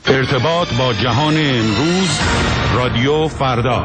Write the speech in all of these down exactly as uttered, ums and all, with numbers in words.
ارتباط با جهان امروز، رادیو فردا.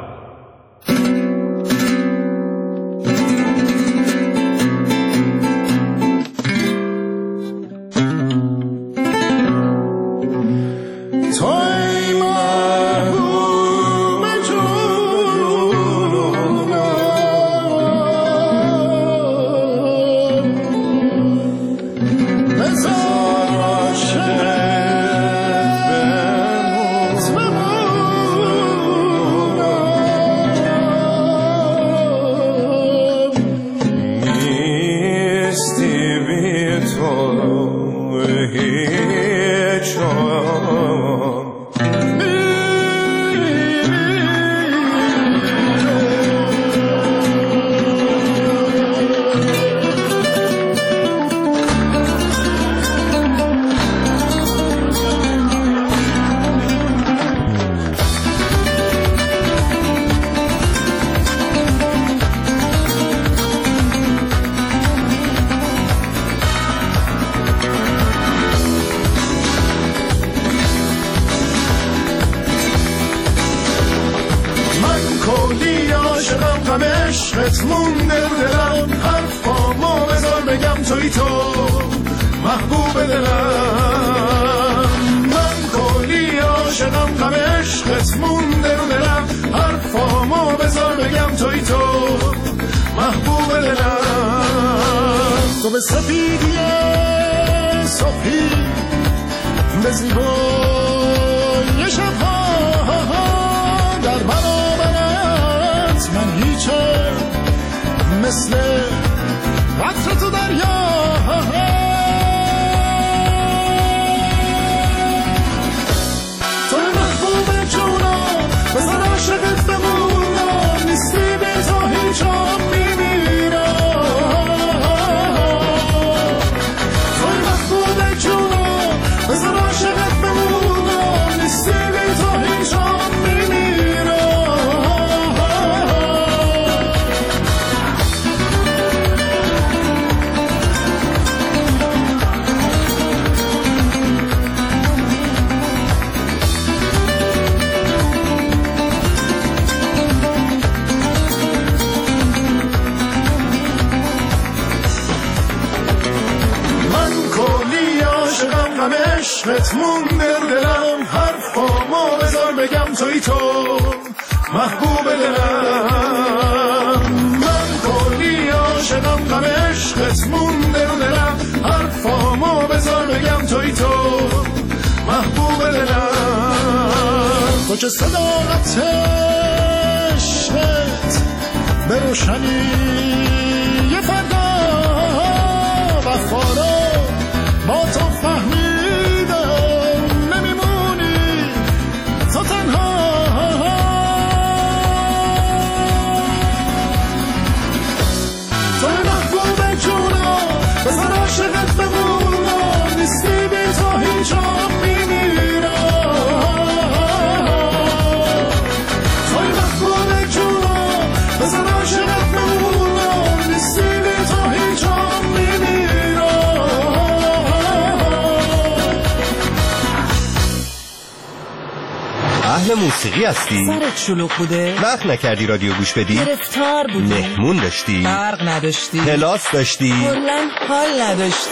موسیقی هستی؟ سرت شلوغ بوده؟ وقت نکردی رادیو گوش بدی؟ گرفتار بودی؟ مهمون داشتی؟ برق نداشتی؟ کلاس داشتی؟ کلاً حال نداشتی؟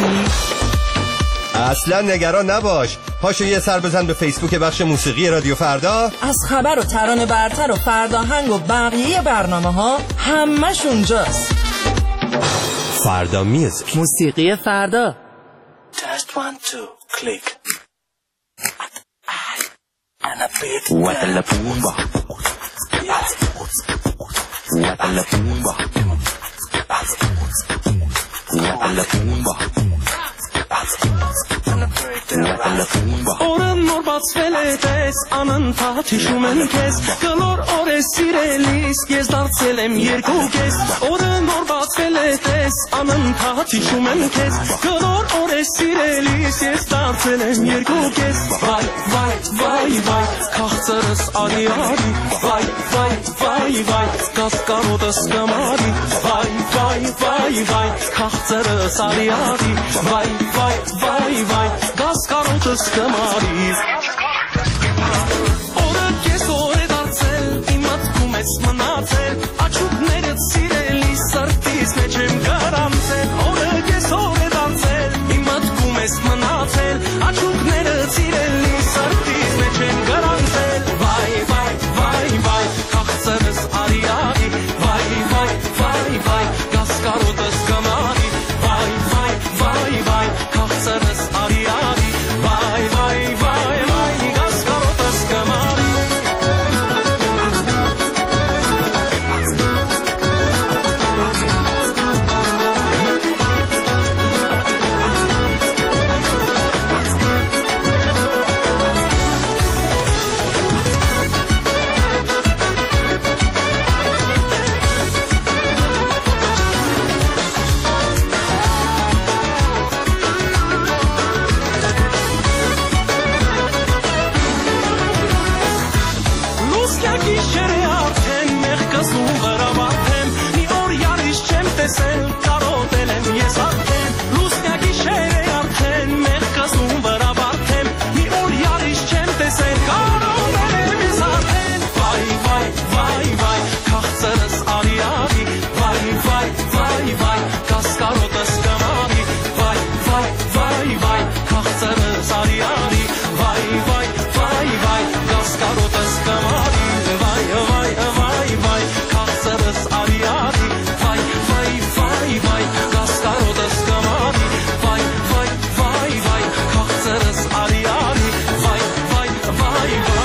اصلا نگران نباش، پاشو یه سر بزن به فیسبوک بخش موسیقی رادیو فردا. از خبر و ترانه برتر و فرداهنگ و بقیه برنامه ها همش اونجاست. فردا میوزیک، موسیقی فردا. Just one two click. Guata la pumba, guata la pumba, guata la pumba. Oren norbats veletes anın tatişumen kes Glor ore sirelis gez dartselem yergu gez Oren norbats veletes anın tatişumen kes Glor ore sirelis gez dartselem yergu gez Vay vay vay vay kahtarız ali ali Vay vay vay vay kaskarodas kamari Vay vay vay vay kahtarız ali ali Vay vay vay vay kaskarodas kamari gişere arten mehkasu varabatem mi or yarish chem tesel karo delem yesatem rusya gişere arten mehkasu varabatem mi or yarish chem tesel karo delem yesatem vay vay vay vay kahsaras ari ari vay vay vay vay kaskaro taskamari vay vay vay vay kahsaras ari ari vay vay vay vay kaskaro taskamari vay vay vay vay kahsaras ari ari vay vay vay vay kaskaro taskamari vay vay vay vay kahsaras ari ari vay vay vay vay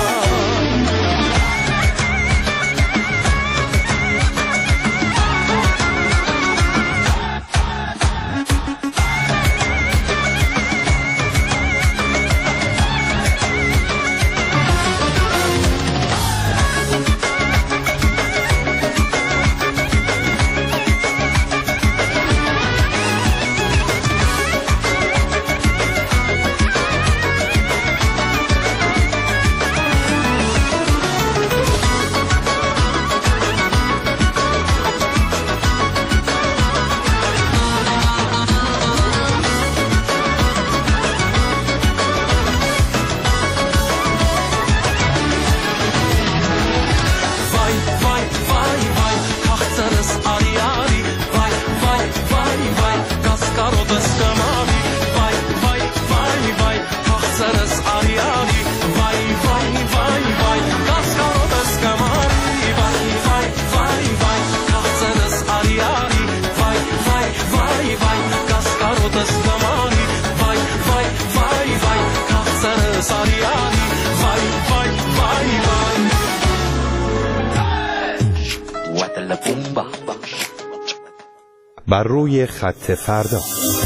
بر روی خط فردا.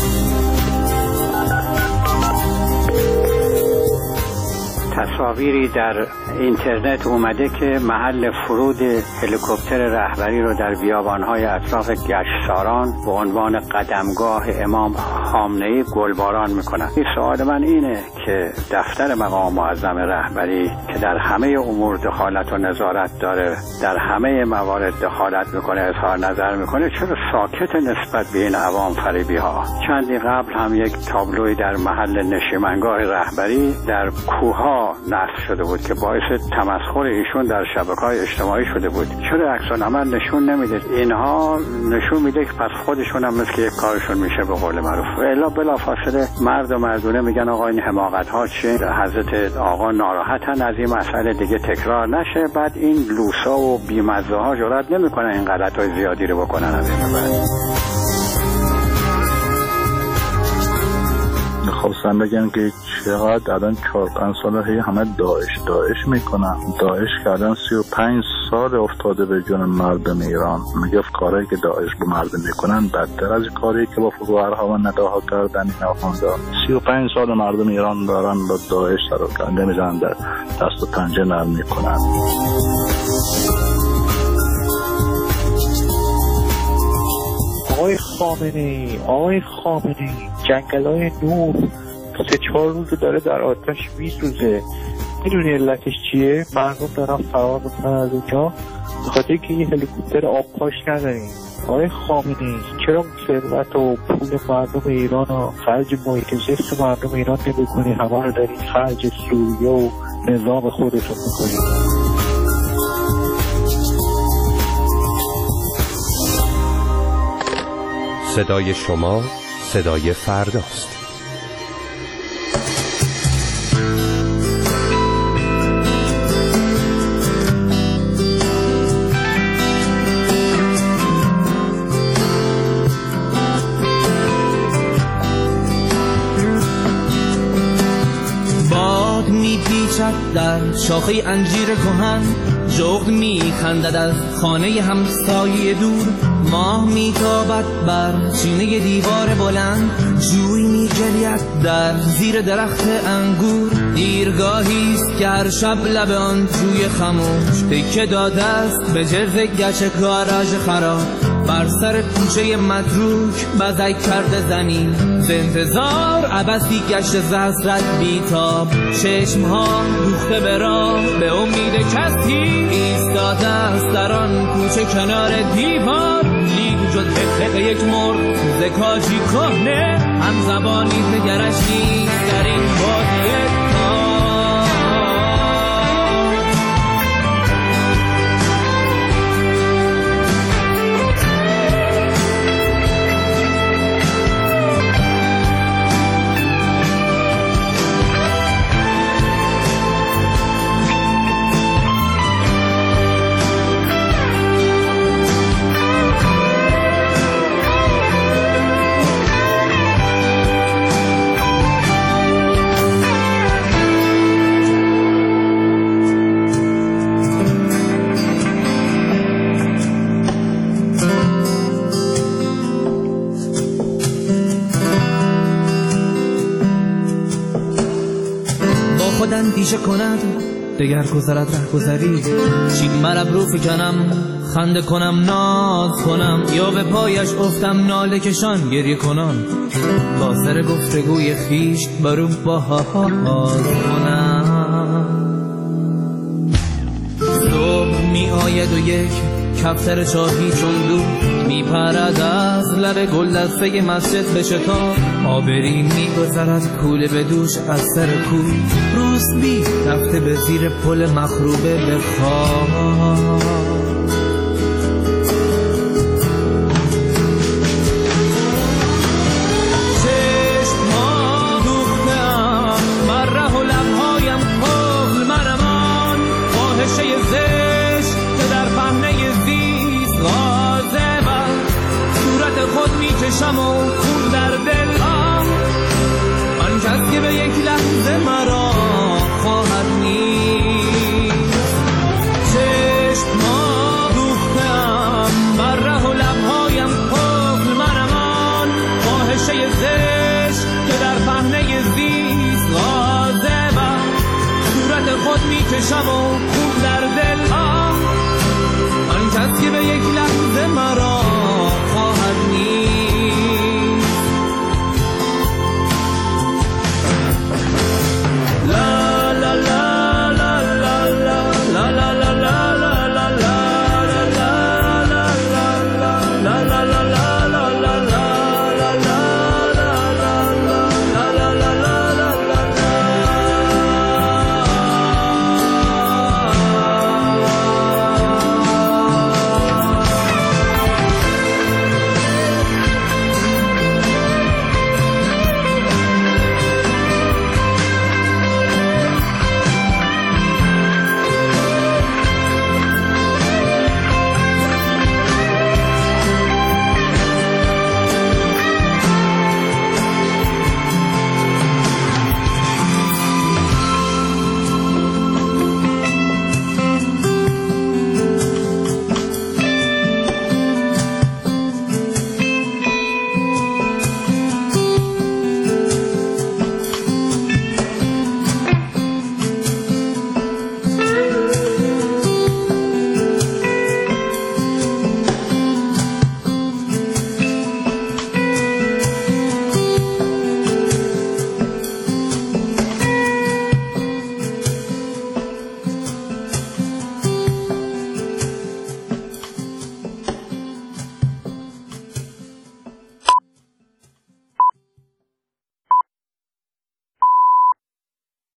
تصاویری در اینترنت اومده که محل فرود هلیکوپتر رهبری رو در بیابان‌های اطراف گشتساران به عنوان قدمگاه امام خامنه‌ای گلباران میکنن. این سوال من اینه که دفتر مقام معظم رهبری که در همه امور دخالت و نظارت داره، در همه موارد دخالت میکنه، اظهار نظر میکنه، چرا ساکت نسبت به این عوام فریبی ها؟ چندی قبل هم یک تابلوی در محل نشیمنگاه رهبری در کوها نصب شده بود که باعث تمسخر ایشون در شبکه‌های اجتماعی شده بود. چرا عکس العمل نشون نمیده؟ اینها نشون میده که پس خودشون هم مثل یک کارشون میشه به قول معروف. الا بلافاصله مرد و مردونه میگن آقا این حماقت ها چیه؟ حضرت آقا ناراحتن از این مسئله دیگه تکرار نشه. بعد این لوسا و بیمزه ها جرئت نمیکنن این غلطای زیادی رو بکنن از این بعد. خواستم بگم که چقدر الان چهار پنج ساله هی همه داعش داعش میکنن. داعش که الان سی و پنج سال افتاده به جون مردم ایران. میگه کارهایی که داعش به مردم میکنن بدتر از کاری که با فروهرها و نداها کردن این آخوندا. سی و پنج سال مردم ایران دارن با داعش سر و کنده میزنن، در دست و پنجه نرم میکنن. آقای خامنه‌ای آقای خامنه‌ای جنگل‌های نور سه چهار روز داره در آتش میسوزه. میدونی علتش چیه؟ مردم دارن فرار میکنن از اونجا به خاطر که یه هلیکوپتر آبپاش نداریم. آقای خامنه‌ای چرا ثروت و پول مردم ایران و خرج محیط زیست مردم ایران نمی‌کنی؟ همه رو داری خرج سوریه و نظام خودتون می‌کنی. صدای شما صدای فرداست. باد میپیچد در شاخه انجیر کهن، جغد میخندد از خانه همسایه دور، ماه میتابد بر چینه دیوار بلند، جوی میجرید در زیر درخت انگور. دیرگاهی است که هر شب لب آن جوی خموش تکه داده است به جلد گچ گاراژ خراب. بر سر کوچه متروک بزک کرده زمین، ز انتظار عبثی گشت ز حسرت بیتاب، چشمها دوخته به راه به امید کسی ایستاده است در آن کوچه کنار دیوار، لیک جز حقق یک مرغ ز کاجی کهنه، هم زبانی نگرش نیست در این بادیه اندیشه کند دگر گذرد ره گذری، چین مرب رو فکنم خنده کنم ناز کنم، یا به پایش افتم ناله کشان گریه کنم، با سر گفتگوی خیش برو باز کنم. صبح می آید و یک کفتر چاهی چون دو می پرد از لب گل دسته مسجد به شتاب، آبری می گذرد کوله به دوش از سر کوی، روسبی رفته به زیر پل مخروبه به خواب. چشم‌ها دوخته‌ام بر ره و لب‌هایم قفل منمان، فاحشه زشت که در پهنه زیست غاضبم، صورت خود می‌کشم و خون در دلم، آن کس که به یک لحظه مرا خواهد نیست. چشم‌ها دوخته‌ام بر ره و لب‌هایم قفل منمان، فاحشه زشت که در پهنه زیست غاضبم، صورت خود می‌کشم و خون در دلم.